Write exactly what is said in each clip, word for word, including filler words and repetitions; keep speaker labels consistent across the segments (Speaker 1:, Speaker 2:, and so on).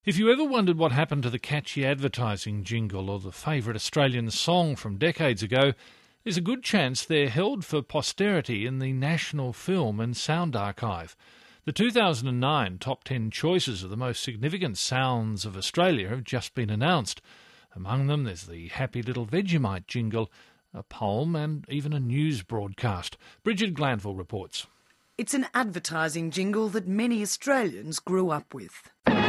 Speaker 1: If you ever wondered what happened to the catchy advertising jingle or the favourite Australian song from decades ago, there's a good chance they're held for posterity in the National Film and Sound Archive. The two thousand nine top ten choices of the most significant sounds of Australia have just been announced. Among them there's the Happy Little Vegemite jingle, a poem and even a news broadcast. Bridget Glanville reports.
Speaker 2: It's an advertising jingle that many Australians grew up with.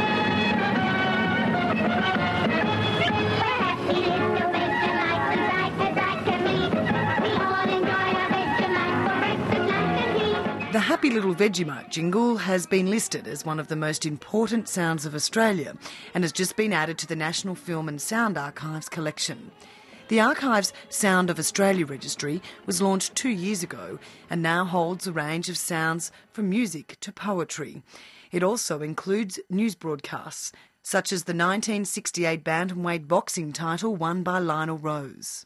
Speaker 2: The Happy Little Vegemite jingle has been listed as one of the most important sounds of Australia and has just been added to the National Film and Sound Archive's collection. The Archive's Sound of Australia registry was launched two years ago and now holds a range of sounds from music to poetry. It also includes news broadcasts, such as the nineteen sixty-eight bantamweight boxing title won by Lionel Rose.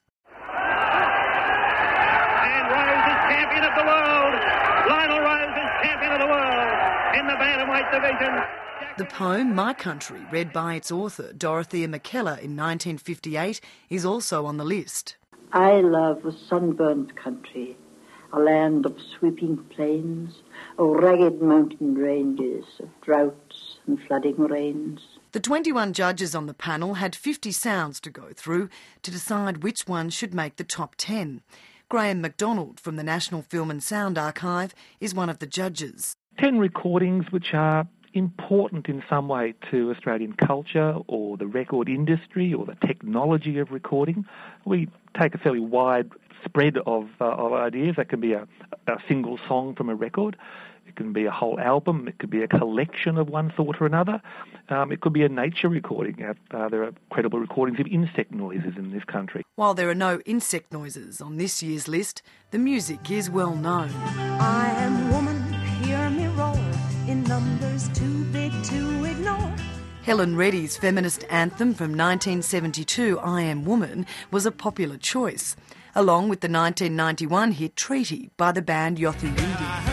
Speaker 3: And Rose is champion of the world. Lionel Rose is champion of the world in the bantamweight division.
Speaker 2: The poem My Country, read by its author Dorothea McKellar in nineteen fifty-eight, is also on the list.
Speaker 4: I love a sunburnt country, a land of sweeping plains, of ragged mountain ranges, of droughts and flooding rains.
Speaker 2: The twenty-one judges on the panel had fifty sounds to go through to decide which one should make the top ten. Graham McDonald from the National Film and Sound Archive is one of the judges.
Speaker 5: Ten recordings which are important in some way to Australian culture or the record industry or the technology of recording. We take a fairly wide spread of, uh, of ideas. That can be a, a single song from a record. It can be a whole album. It could be a collection of one sort or another. Um, it could be a nature recording. Uh, there are credible recordings of insect noises in this country.
Speaker 2: While there are no insect noises on this year's list, the music is well known.
Speaker 6: I am woman, hear me roar, in numbers too big to ignore.
Speaker 2: Helen Reddy's feminist anthem from nineteen seventy-two, I Am Woman, was a popular choice, along with the nineteen ninety-one hit Treaty by the band Yothu Yindi.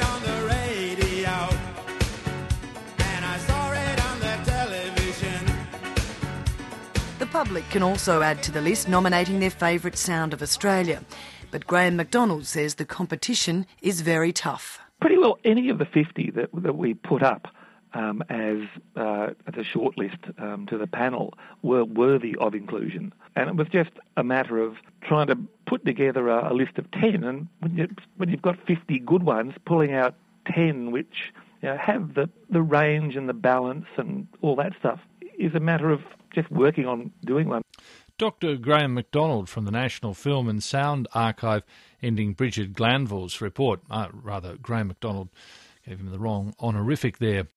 Speaker 2: The public can also add to the list, nominating their favourite sound of Australia. But Graham McDonald says the competition is very tough.
Speaker 5: Pretty well any of the fifty that, that we put up um, as, uh, as a shortlist um, to the panel were worthy of inclusion. And it was just a matter of trying to put together a, a list of ten. And when, you, when you've got fifty good ones, pulling out ten which you know, have the, the range and the balance and all that stuff is a matter of just working on doing one.
Speaker 1: Doctor Graham McDonald from the National Film and Sound Archive, ending Bridget Glanville's report. Uh, rather, Graham McDonald gave him the wrong honorific there.